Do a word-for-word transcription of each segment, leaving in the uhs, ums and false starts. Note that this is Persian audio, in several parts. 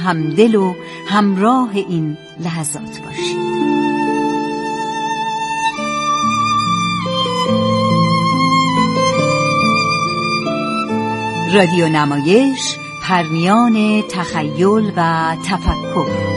همدل و همراه این لحظات باشید. رادیو نمایش، پرمیان تخیل و تفکر.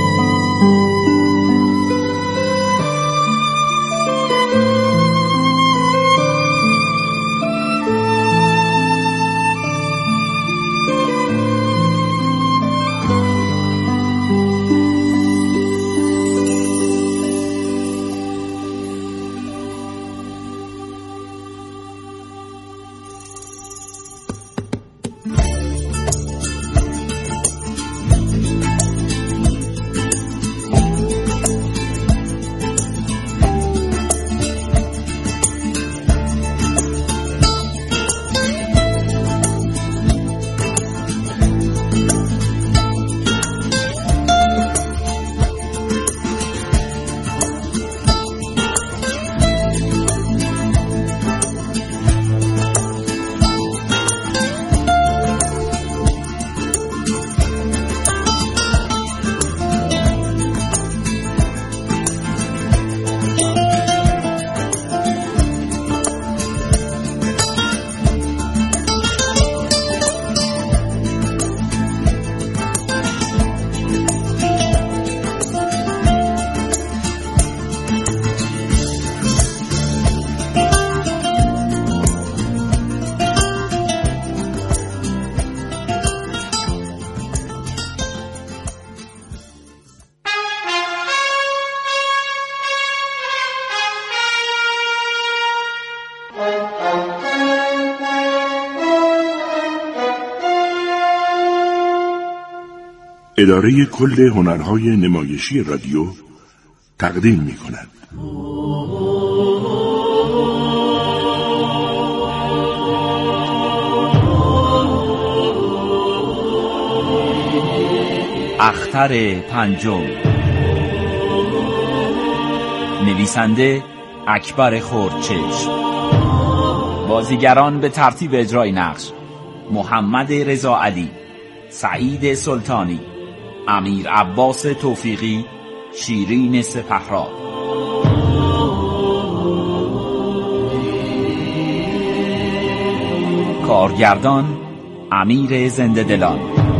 اداره کل هنرهای نمایشی رادیو تقدیم می کند. اختر پنجم، نویسنده اکبر خردچشم، بازیگران به ترتیب اجرای نقش: محمد رضا علی، سعید سلطانی، امیر عباس توفیقی، شیرین سپهرا. کارگردان امیر زنده دلان،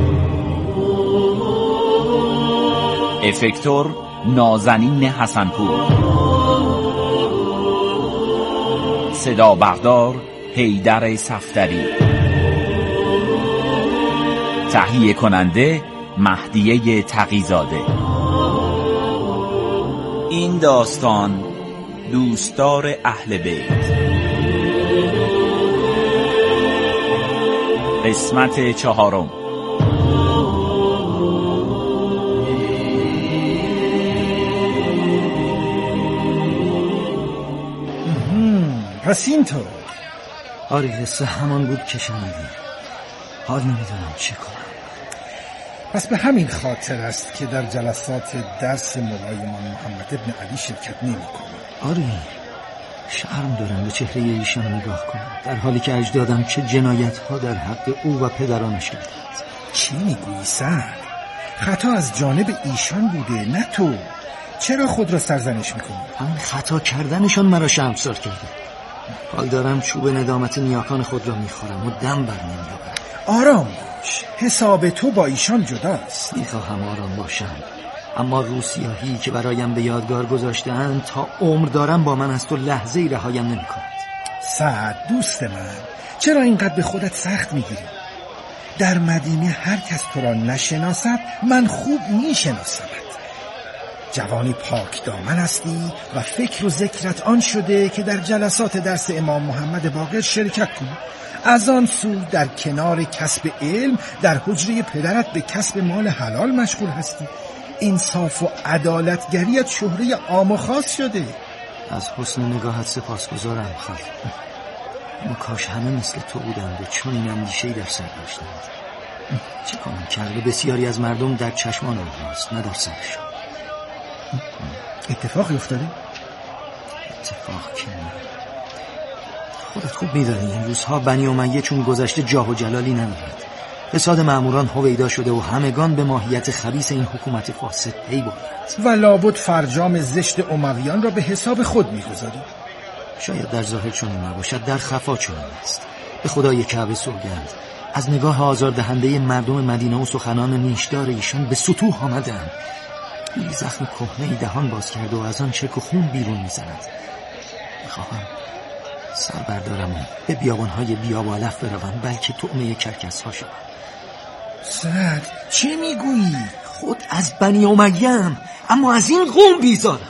افکتور نازنین حسنپور، صدا بردار حیدر صفدری، تهیه کننده مهدیه تقی‌زاده. این داستان دوستدار اهل بیت. قسمت چهارم. پس اینطور. آره، قصه همان بود که شنیدی. حال نمیدونم چه کنم. پس به همین خاطر است که در جلسات درس مولایمان محمد ابن علی شرکت نمی کنم. آره، شرم دارم به چهره ایشان نگاه کنم، در حالی که اجدادم چه جنایت ها در حق او و پدرانش کردند. چی میگویی سعد؟ خطا از جانب ایشان بوده، نه تو. چرا خود را سرزنش میکنی؟ همین خطا کردنشان مرا شرمسار کرده. حال دارم چوب ندامت نیاکان خود را میخورم و دم بر نمیآورم. آرام باش، حساب تو با ایشان جداست. میخواهم آرام باشم، اما روسیاهی که برایم به یادگار گذاشته‌اند تا عمر دارم با من است و لحظه‌ای رهایم نمی‌کند. سعد دوست من، چرا اینقدر به خودت سخت میگیری؟ در مدینه هر کس تو را نشناسد، من خوب میشناسمت. جوانی پاک دامن هستی و فکر و ذکرت آن شده که در جلسات درس امام محمد باقر شرکت کنی. از آن سو در کنار کسب علم در حجره پدرت به کسب مال حلال مشغول هستی. انصاف و عدالتگریت شهره عام و خاص شده. از حسن نگاهت سپاسگزارم خواهر، اما کاش همه مثل تو بودند و چون این اندیشه‌ای در سر داشتند. چه کنم، کرده بسیاری از مردم در چشمان آنهاست، نه در سرشان. اتفاقی افتاده؟ اتفاق که نه. خودت خوب می‌دانی این روزها بنی امیه چون گذشته جاه و جلالی ندارد. فساد مأموران هویدا شده و همگان به ماهیت خبیث این حکومت فاسد پی بردند و لابد فرجام زشت امویان را به حساب خود می‌گذاری. شاید در ظاهر چنین نباشد، در خفا چنین است. به خدای کعبه سوگند، از نگاه آزاردهنده مردم مدینه و سخنان نیشدار ایشان به سطوح آمدند. این زخم کهنه‌ای دهان باز کرده و از آن چرک و خون بیرون می‌زند. می‌خواهم سر بردارم و به بیابان‌های بیاب و علف بروم، بلکه طعمه کرکس‌ها شوم. سعد چه میگویی؟ خود از بنی امیه‌ام، اما از این قوم بیزارم.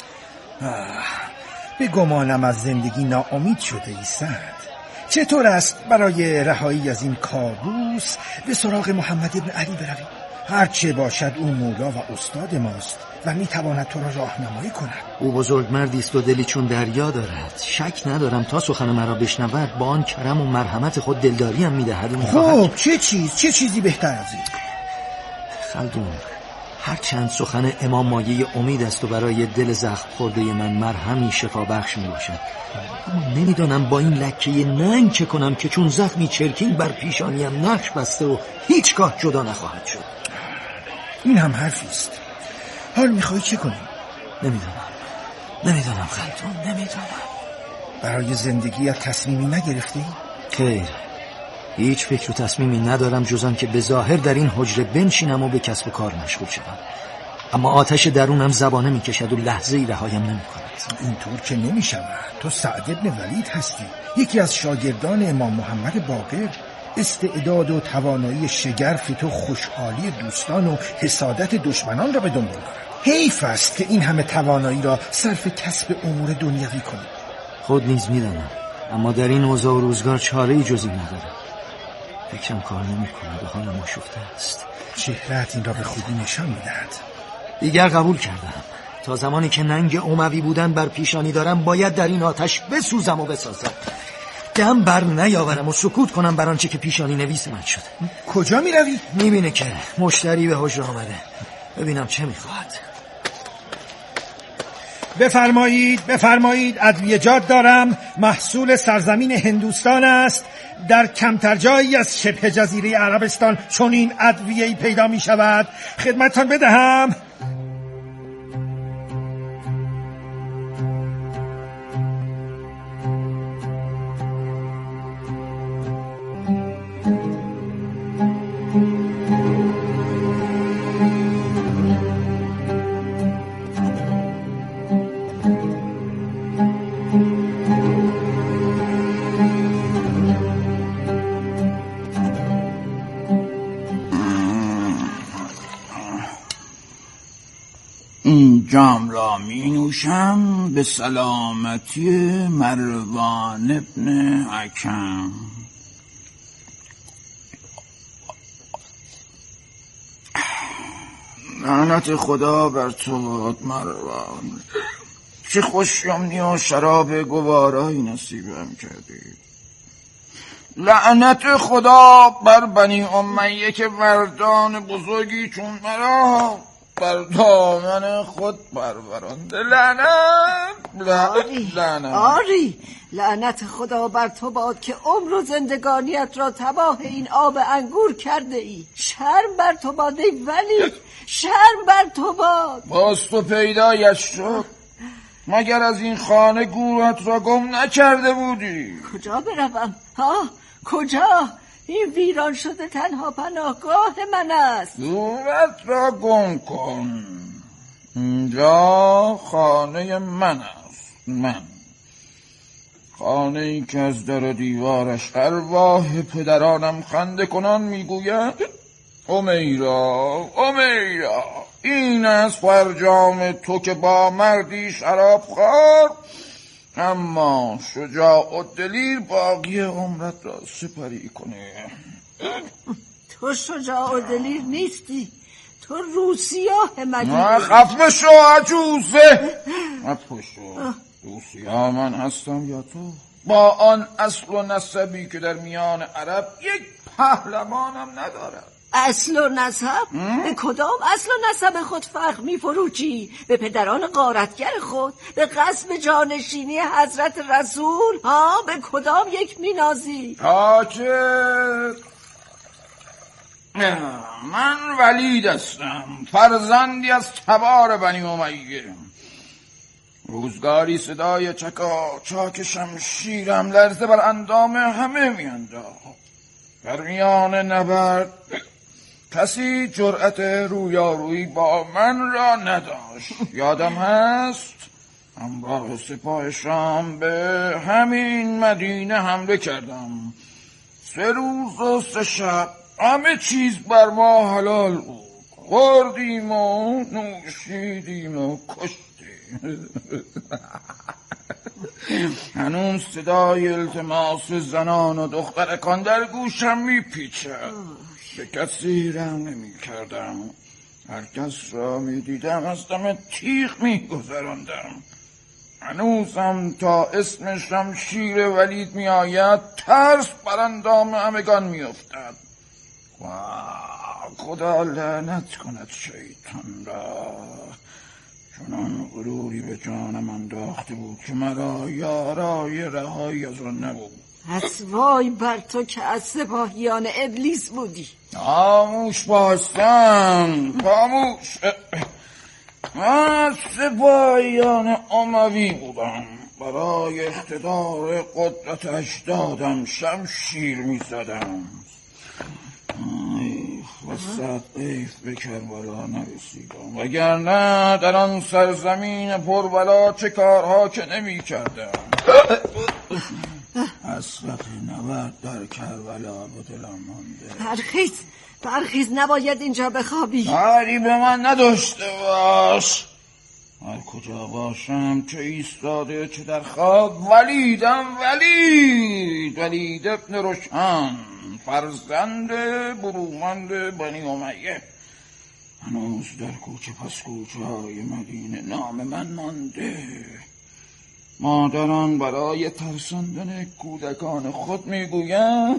به گمانم از زندگی ناامید شده ای سعد. چطور است برای رهایی از این کابوس به سراغ محمد ابن علی برویم؟ هرچه باشد او مولا و استاد ماست و میتواند تو را راهنمایی کند. او بزرگ مردی است و دلی چون دریا دارد. شک ندارم تا سخن مرا بشنود با آن کرم و مرحمت خود دلداری هم میدهد. خب چه چیز چه چیزی بهتر از این؟ خلدون، هر چند سخن امام مایه امید است و برای دل زخم خورده من مرهمی شفا بخش می باشد، اما نمیدانم با این لکه ننگ چه کنم که چون زخمی چرکین بر پیشانیم نقش بسته و هیچگاه جدا نخواهد شد. این هم حرفی است. حال میخوای چه کنی؟ نمیدانم نمیدانم خلدون، نمیدانم. برای زندگیت تصمیمی نگرفتی؟ خیر، هیچ فکر و تصمیمی ندارم جز آن که به ظاهر در این حجره بنشینم و به کسب و کار مشغول شدم، اما آتش درونم زبانه میکشد و لحظه‌ای رهایم نمی‌کند. اینطور که نمی‌شود. تو سعد ابن ولید هستی، یکی از شاگردان امام محمد باقر. استعداد و توانایی شگرف تو خوشحالی دوستان و حسادت دشمنان را به دنبال دارد. حیف است که این همه توانایی را صرف کسب امور دنیوی کنی. خود نیز میدانم، اما در این اوضاع و روزگار چاره‌ای جز این ندارم. فکرم کار نمی‌کند و حالم آشفته است. چهره‌ات این را به خوبی نشان می‌دهد. دیگر قبول کردم. تا زمانی که ننگ اموی بودن بر پیشانی دارم باید در این آتش بسوزم و بسازم. دم بر نیاورم و سکوت کنم بر آنچه که پیشانی نویس من شد. کجا می‌روی؟ می‌بینه که مشتری به حجره آمده. ببینم چه می‌خواهد. بفرمایید بفرمایید، ادویه‌جات دارم، محصول سرزمین هندوستان است. در کمتر جایی از شبه جزیره عربستان چنین ادویه‌ای پیدا می شود. خدمتتان بدهم. این جام را می نوشم به سلامتی مروان ابن حکم. لعنت خدا بر تو باد مروان، چه خوشیمنی و شراب گوارایی نصیبم کردی. لعنت خدا بر بنی امیه که مردان بزرگی چون مرا بر دامن خود پرورانده. لعنت آری لعنت آری لعنت خدا بر تو باد که عمر و زندگانیت را تباه این آب انگور کرده ای. شرم بر تو باد ای ولی، شرم بر تو باد. باز تو پیدایش شد، مگر از این خانه گورت را گم نکرده بودی؟ کجا بروم؟ ها کجا؟ این ویران شده تنها پناهگاه من است. گورت را گم کن، اینجا خانه من است. من خانه ای که از در و دیوارش ارواح پدرانم خنده کنان میگوید امیرا امیرا، این است فرجام تو که با مردی شراب خوار اما شجاع و دلیر باقی عمرت را سپری کنی. تو شجاع و دلیر نیستی، تو روسیاه مگی. خفه شو عجوزه، خفه شو. روسیاه من هستم یا تو؟ با آن اصل و نسبی که در میان عرب یک پهلوانم ندارد. اصل و نسب؟ به کدام اصل و نسب خود فخر می فروچی؟ به پدران غارتگر خود؟ به قصب جانشینی حضرت رسول؟ ها به کدام یک می نازی؟ حاکم من ولید هستم، فرزندی از تبار بنی امیه. روزگاری صدای چکا چاک شمشیرم لرزه بر اندام همه میانداخت. در میان نبرد کسی جرأت رویارویی با من را نداشت. یادم هست همراه سپاه شام به همین مدینه حمله کردم. سه روز و سه شب همه چیز بر ما حلال بود. خوردیم و نوشیدیم و کشتیم. هنوز صدای التماس زنان و دخترکان در گوشم میپیچد. به کسی رحم نمی کردم. هر کس را می دیدم از دم تیغ می گذراندم. هنوزم تا اسم شمشیر ولید می آید ترس بر اندام همگان می افتد. خدا لعنت کند شیطان را. چنان غروری به جانم انداخته بود که مرا یارای رهایی از آن نبود. از وای بر تو که از سپاهیان ابلیس بودی. خاموش باشم، خاموش. من از سپاهیان اموی بودم. برای اقتدار قدرت اجدادم شمشیر می زدم. وسط ایف به کربلا نرسیدم، وگرنه در آن سرزمین پربلا چه کارها که نمی کردم. حسرت نبرد در کربلا به دلم مانده. برخیز برخیز، نباید اینجا بخوابی. کاری به من نداشته باش. هر کجا باشم چه ایستاده چه در خواب ولیدم. ولید ولید ابن روشن، فرزند برومند بنی امیه. هنوز در کوچه پس کوچه های مدینه نام من مانده. مادران برای ترساندن کودکان خود میگویم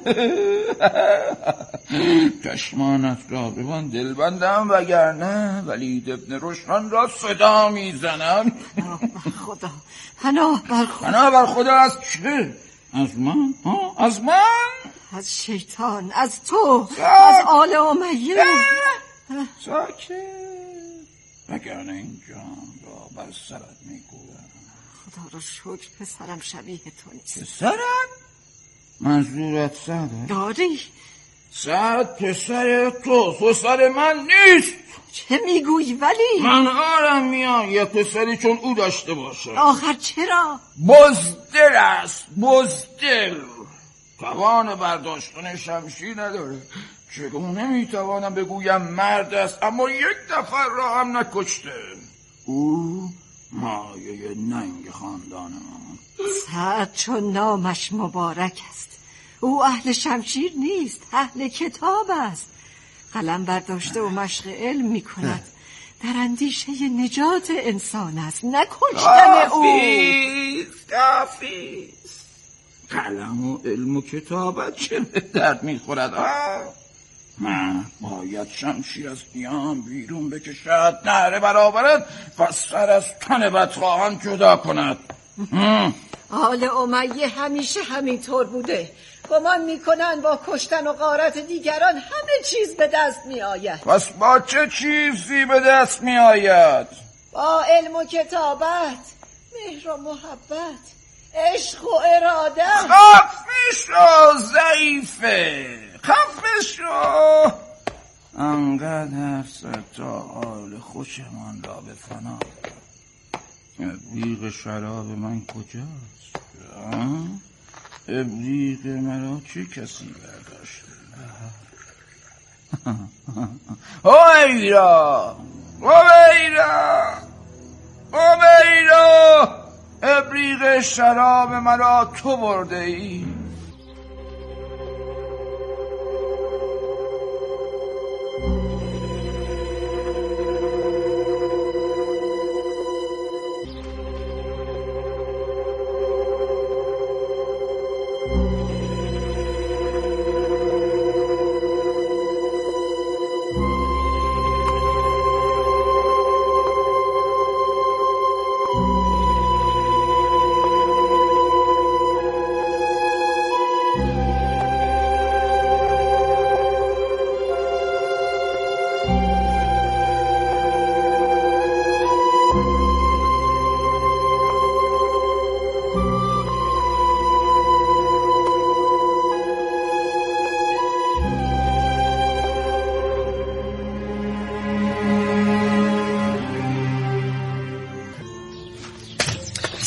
چشمانت را به من دل بندم، وگرنه ولید ابن روشن را صدا میزنم. پناه بر خدا، پناه بر خدا. پناه بر خدا از چه؟ از من؟ ها؟ از من؟ از شیطان، از تو، ساک. از آل امیه. ساکت، وگرنه این جام را بر سرت میگویم. خدا رو شکر پسرم شبیه تو نیست. پسرت؟ منظورت سعده؟ داری؟ سعد پسر تو، پسر من نیست. چه میگویی ولی؟ من آرم میام یه پسری چون او داشته باشه. آخر چرا؟ بزدل است، بزدل. توان برداشتن شمشیر نداره. چگونه میتوانم بگویم مرد است اما یک نفر را هم نکشته؟ او مایه ننگ خاندان من. سعد چون نامش مبارک است. او اهل شمشیر نیست، اهل کتاب است. قلم برداشته و مشق علم می کند. در اندیشه نجات انسان است، نه کشتن او. کافیست کافیست. قلم و علم و کتابت چه به درد می خورد؟ من باید شمشیر از دیان بیرون بکشد، نهره برآورد و سر از تن بدخواهان جدا کند. آل امیه همیشه همینطور بوده. گمان میکنن با کشتن و غارت دیگران همه چیز به دست می آید. پس با چه چیزی به دست می آید؟ با علم و کتابت، مهر و محبت، عشق و اراده. خفه شو ضعیفه، خفه شو. انقدر تا حال خوشمان را به فنا. ابریق شراب من کجاست؟ ابریق مرا چه کسی برداشته؟ هویرا هویرا هویرا، ابریق شراب مرا تو برده ای.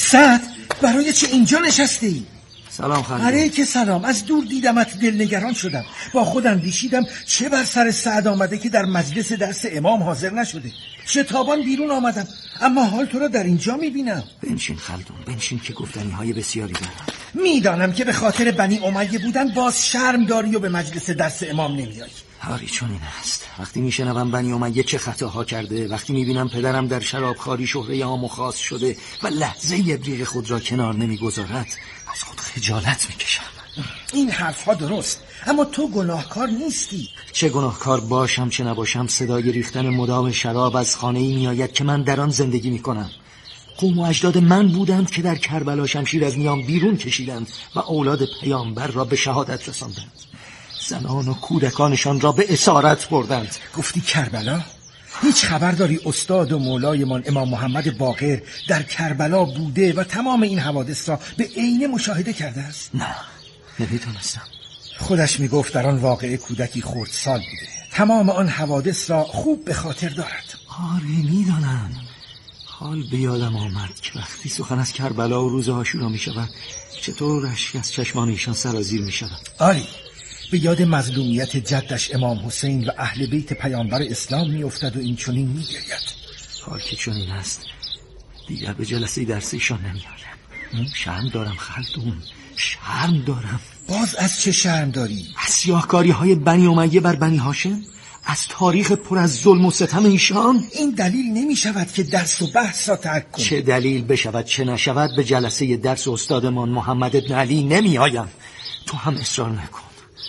سعد برای چه اینجا نشسته ای؟ سلام خانم. علیک سلام. از دور دیدمت دلنگران شدم. با خودم اندیشیدم چه بر سر سعد آمده که در مجلس درس امام حاضر نشده. شتابان بیرون آمدم اما حال تو را در اینجا میبینم. بنشین خلدون، بنشین که گفتنی های بسیاری دارم. میدانم که به خاطر بنی امیه بودن باز شرم داری و به مجلس درس امام نمیایی. آری چون این است. وقتی میشنوم بنی امیه چه خطاها کرده، وقتی میبینم پدرم در شرابخواری شهره عام و خاص شده و لحظه ابریق خود را کنار نمیگذارد، از خود خجالت میکشم. این حرفها درست، اما تو گناهکار نیستی. چه گناهکار باشم چه نباشم، صدای ریختن مدام شراب از خانه‌ای میآید که من در آن زندگی میکنم. قوم و اجداد من بودند که در کربلا شمشیر از میان بیرون کشیدند و اولاد پیامبر را به شهادت رساندند. زنان و کودکانشان را به اسارت بردند. گفتی کربلا؟ هیچ خبر داری استاد و مولایمان امام محمد باقر در کربلا بوده و تمام این حوادث را به عینه مشاهده کرده است؟ نه، نمیدونستم. خودش میگفت در آن واقعه کودکی خردسال بوده. تمام آن حوادث را خوب به خاطر دارد. آره میدانم. حال به یادم آمد که وقتی سخن از کربلا و روز عاشورا می شود چطور اشک از چشمان ایشان سرازیر می شود. آری، به یاد مظلومیت جدش امام حسین و اهل بیت پیامبر اسلام می افتد و این چنین می گرید. حال که چنین است دیگر به جلسه درس ایشان نمی آیم. شرم دارم خلدون، شرم دارم. باز از چه شرم داری؟ از سیاهکاری های بنی امیه بر بنی هاشم، از تاریخ پر از ظلم و ستم ایشان. این دلیل نمی شود که درس و بحث را ترک کنی. چه دلیل بشود چه نشود، به جلسه درس استادمان محمد ابن علی نمی آیم. تو هم اصرار نکن.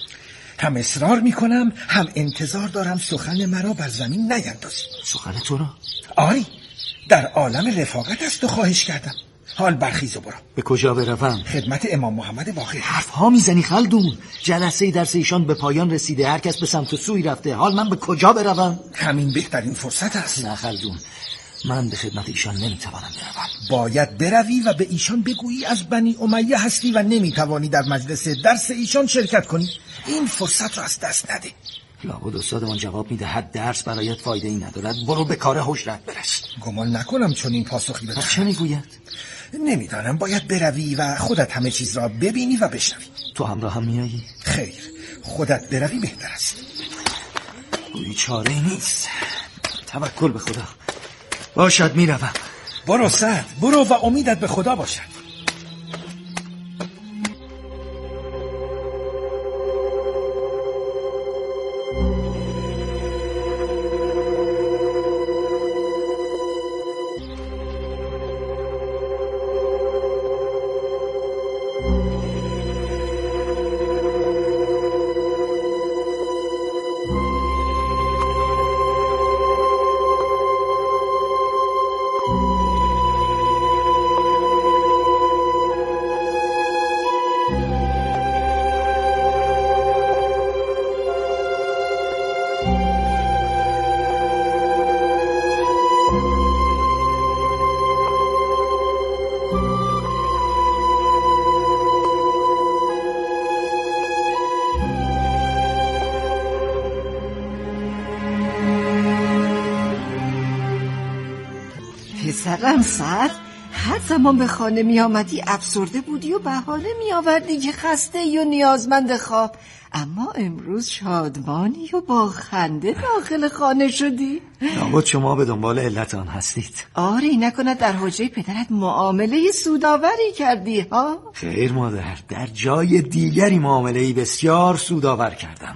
هم اصرار می کنم هم انتظار دارم سخن مرا بر زمین نیندازی. سخن تو را؟ آری، در عالم رفاقت است و خواهش کردم. حال برخیز و برو. به کجا بروم؟ خدمت امام محمد باقر. حرف ها میزنی خلدون. جلسه درس ایشان به پایان رسیده، هر کس به سمت و سوی رفته. حال من به کجا بروم؟ همین بهترین فرصت است. نه خلدون، من به خدمت ایشان نمیتوانم بروم. باید بروی و به ایشان بگویی از بنی امیه هستی و نمیتوانی در مجلس درس ایشان شرکت کنی. این فرصت را از دست نده. لابد استادمان جواب میدهد درس برایت فایده ای ندارد، برو به کار حجرت برس. گمان نکنم چون این پاسخی بدهم. چه میگوید؟ نمیدانم، باید بروی و خودت همه چیز را ببینی و بشنوی. تو همراه هم میایی؟ خیر، خودت بروی بهتر است. گویی چاره نیست. توکل به خدا. باشد میروم. برو سعد، برو و امیدت به خدا باشد. پسرم سعد، هر زمان به خانه می آمدی افسرده بودی و بهانه می آوردی که خسته ای و نیازمند خواب، اما امروز شادمانی و با خنده داخل خانه شدی. لابد شما به دنبال علت آن هستید. آری، نکند در حجره پدرت معامله سودآوری کردی ها؟ خیر مادر، در جای دیگری معامله بسیار سودآور کردم.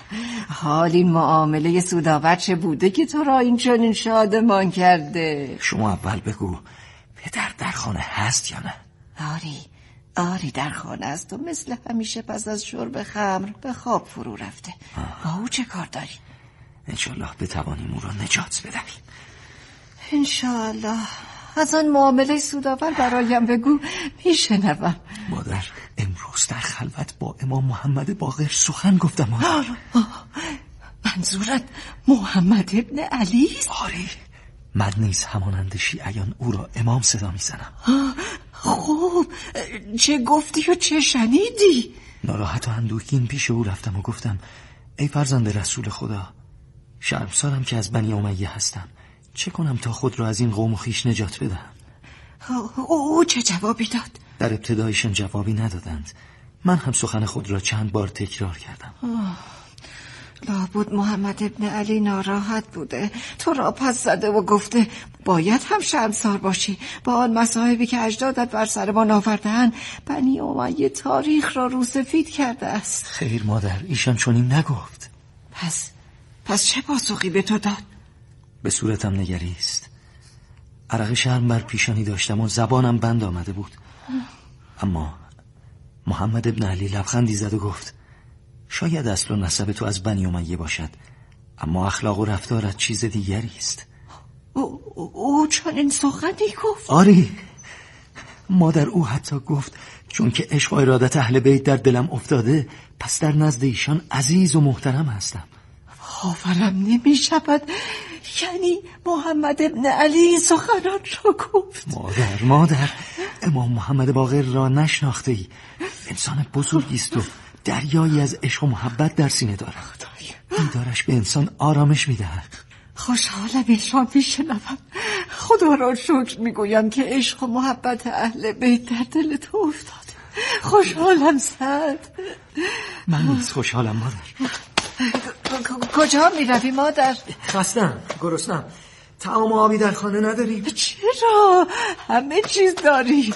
حال این معامله سودآور چه بوده که تو را این چنین شادمان کرده؟ شما اول بگو پدر در خانه هست یا نه؟ آری، آری در خانه است و مثل همیشه پس از شرب خمر به خواب فرو رفته. با او چه کار داری؟ انشالله بتوانیم او را نجات بدهیم. انشالله. از آن معامله سودآور برایم بگو، میشنوم. مادر، امروز در خلوت با امام محمد باقر سخن گفتم. آه آه. منظورت محمد ابن علی است؟ آری، من نیز همانند شیعیان او را امام صدا میزنم. خوب، چه گفتی و چه شنیدی؟ ناراحت و اندوهگین پیش او رفتم و گفتم ای فرزند رسول خدا، شرمسارم که از بنی امیه هستم. چه کنم تا خود را از این قوم و خویش نجات بدهم؟ او چه جوابی داد؟ در ابتدایشان جوابی ندادند. من هم سخن خود را چند بار تکرار کردم. لابد محمد ابن علی ناراحت بوده، تو را پس زده و گفته باید هم شرمسار باشی با آن مصائبی که اجدادت بر سر ما آورده‌اند. بنی امیه تاریخ را روسفید کرده است. خیر مادر، ایشان چنین نگفت. پس پس چه پاسخی به تو داد؟ به صورتم نگریست. عرق شرم بر پیشانی داشتم و زبانم بند آمده بود. اما محمد ابن علی لبخندی زد و گفت شاید اصل و نسب تو از بنی امیه باشد، اما اخلاق و رفتارت چیز دیگری است. او, او چنین سخنی گفت؟ آری مادر، او حتی گفت چون که عشق و ارادت اهل بیت در دلم افتاده، پس در نزد ایشان عزیز و محترم هستم. باورم نمی شود. یعنی محمد ابن علی سخنان را گفت؟ مادر مادر امام محمد باقر را نشناخته ای؟ انسان بزرگی است و دریایی از عشق و محبت در سینه دارد. دیدارش به انسان آرامش میدهد. خوشحالم این را میشنوم. خدا را شکر میگویم که عشق و محبت اهل بیت در دل تو افتاد. خوشحالم سعد. من نیز خوشحالم مادر. کجا میروی مادر؟ خستم، گرسنم. طعام و آبی در خانه نداریم؟ چرا؟ همه چیز داریم.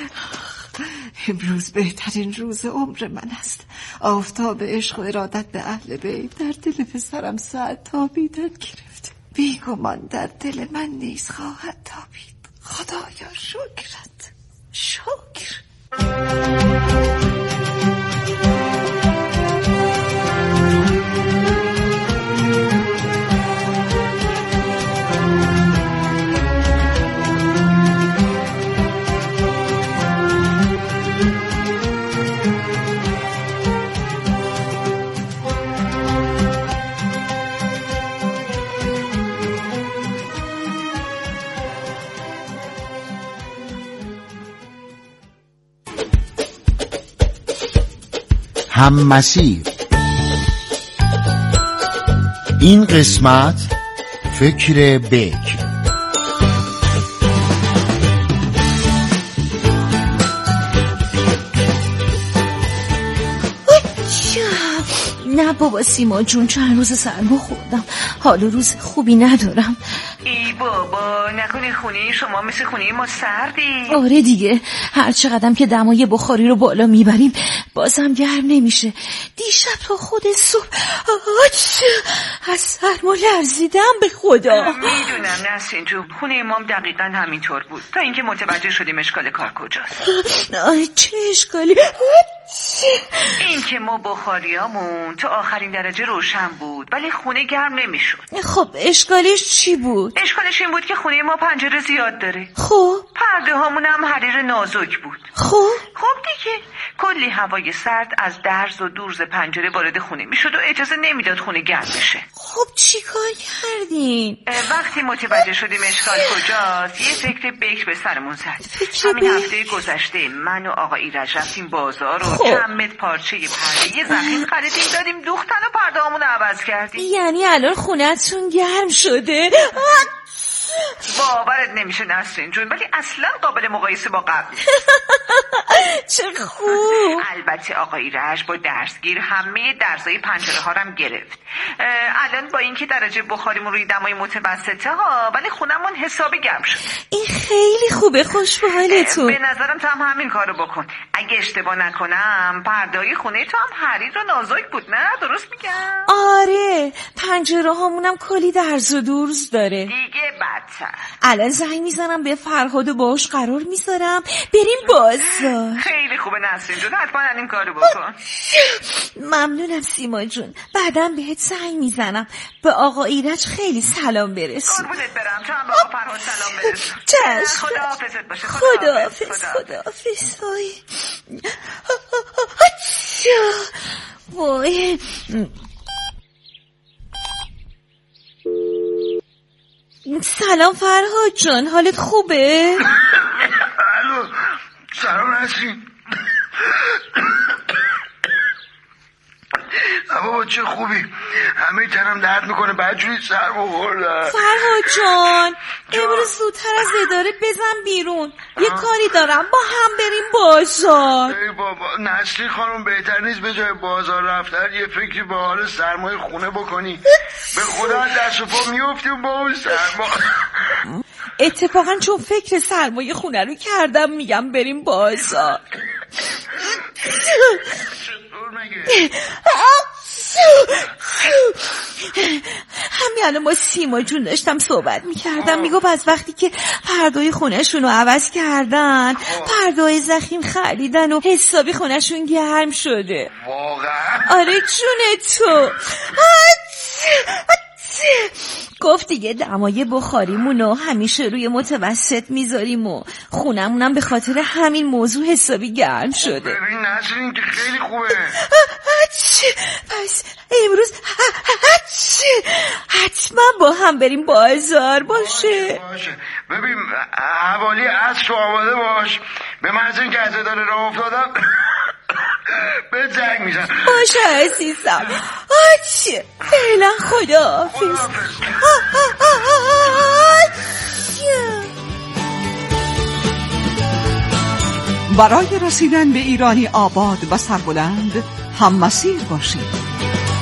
امروز بهترین روز عمر من است. آفتاب عشق و ارادت به اهل بیت در دل پسرم سعد تابیدن گرفت. بیگمان در دل من نیز خواهد تابید. خدایا شکرت، شکر. هم مسیر. این قسمت فکر بکر. نه بابا سیما جون، چند روز سرما خوردم، حال روز خوبی ندارم. ای بابا، نکنه خونه شما مثل خونه ما سردی؟ آره دیگه، هر چقدرم که دمای بخاری رو بالا میبریم بازم گرم نمیشه. دیشب تا خود صبح از سرما لرزیدم به خدا. میدونم نسرین جون، خونه امام دقیقا همینطور بود تا اینکه متوجه شدیم اشکال کار کجاست. چه اشکالی؟ این که ما بخاریامون تا آخرین درجه روشن بود ولی خونه گرم نمیشد. خب اشکالش چی بود؟ اشکالش این بود که خونه ما پنجره زیاد داره. خب پرده هامون هم حریر نازک بود. خب خب دیگه کلی هوای سرد از درز و دورز پنجره وارد خونه میشد و اجازه نمیداد خونه گرم بشه. خب چی کار کردین؟ وقتی متوجه شدیم اشکال کجاست یه فکر بکر به سرمون زد. همین هفته گذشته من و آقا ایرج رفتیم بازار و خب. چند متر پارچه پرده یه زخیم خریدیم دادیم دوختن و پرده هامون عوض کردیم. یعنی الان خونه‌تون گرم شده؟ باورت نمیشه نسرین جون، ولی اصلا قابل مقایسه با قبل. چه خوب. البته آقا ایرج با درسگیر همه درزای پنجره ها هم گرفت. الان با اینکه درجه بخاریمون روی دمای متوسطه ها ولی خونمون حسابی گرم شد. این خیلی خوبه، خوش به حالتون. به نظرم تو هم همین کارو بکن. اگه اشتباه نکنم پرده‌های خونه تو هم حریر و نازک بود، نه درست میگم؟ آره، پنجره هامونم کلی درز و دورز داره. دیگه بدتر. الان زنگ میزنم به فرهاد و باهاش قرار میذارم بریم بازار. خیلی خوبه نسرین جون، حتما این کارو بکن. ممنونم سیما جون، بعدم بهت زنگ میزنم. به آقا ایرج خیلی سلام برسون. قربونت برم، تو هم به آقا فرهاد سلام برسون. چشم. خداحافظت باشه. خداحافظ. خداحافظ. وای. سلام فرهاد جان، حالت خوبه؟ الو، سلام نسرین. بابا چه خوبی. همه تنم درد میکنه، بدجوری سر بخوردم. فرهاد جان امروز زودتر از اداره بزن بیرون، یه کاری دارم، با هم بریم بازار. ای بابا نسلی خانم بهتر نیست به جای بازار رفتن یه فکری به حال سرمایه خونه بکنی؟ به خدا دست و پا میفتیم با اون سرما. اتفاقا چون فکر سرمایه خونه رو کردم میگم بریم بازار. همین الان با سیما جون داشتم صحبت میکردم، میگفت از وقتی که پردای خونهشون رو عوض کردن پردای زخیم خریدن و حسابی خونهشون گرم شده. واقعا؟ آره جون تو. گفت دیگه دمای بخاریمونو همیشه روی متوسط میذاریم و خونمونم به خاطر همین موضوع حسابی گرم شده. ببین نسل این که خیلی خوبه. پس امروز حتما با هم بریم بازار باشه. باشه. ببین حوالی عصر تو آماده باش، به محض اینکه از اداره راه افتادم به زنگ میزن. باشه عزیزم. آچه فعلا خداحافظ. برای رسیدن به ایرانی آباد و سربلند هم مسیر باشید.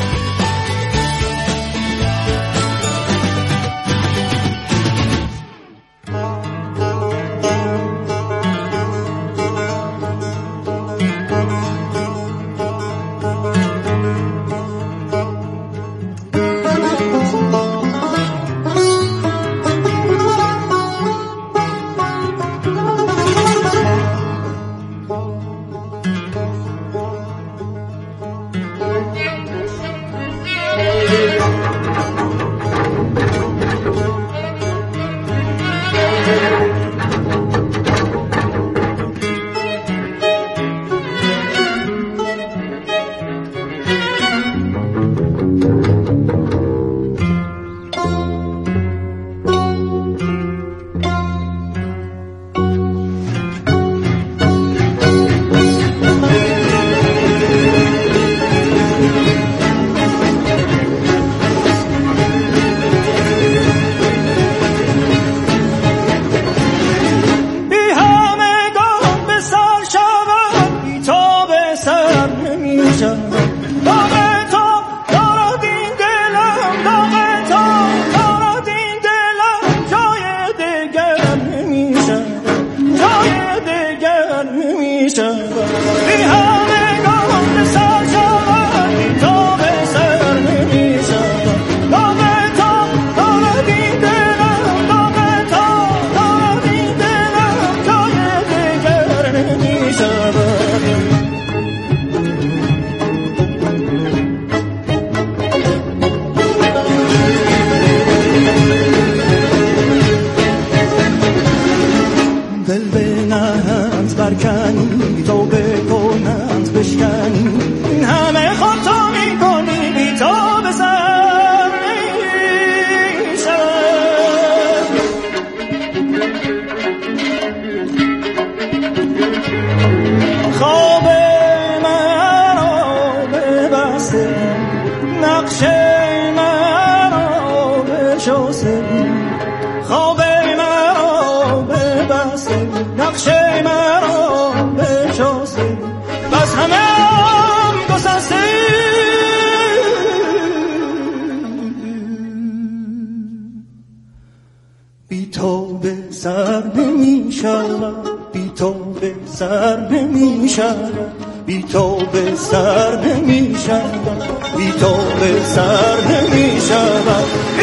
بی تو به سر نمی شود، بی تو به سر نمی شود، بی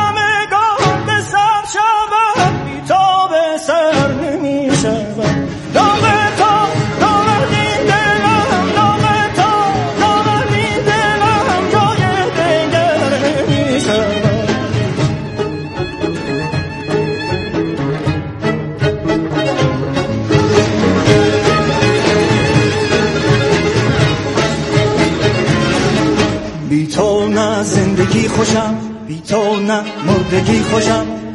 همگان به سر شود، بی تو به سر نمی شود. داغ تو دارد این دلم، داغ تو دارد این دلم، جای دیگر نمی شود. بی تو نه زندگی خوشم، بی تو نه مردگی خوشم،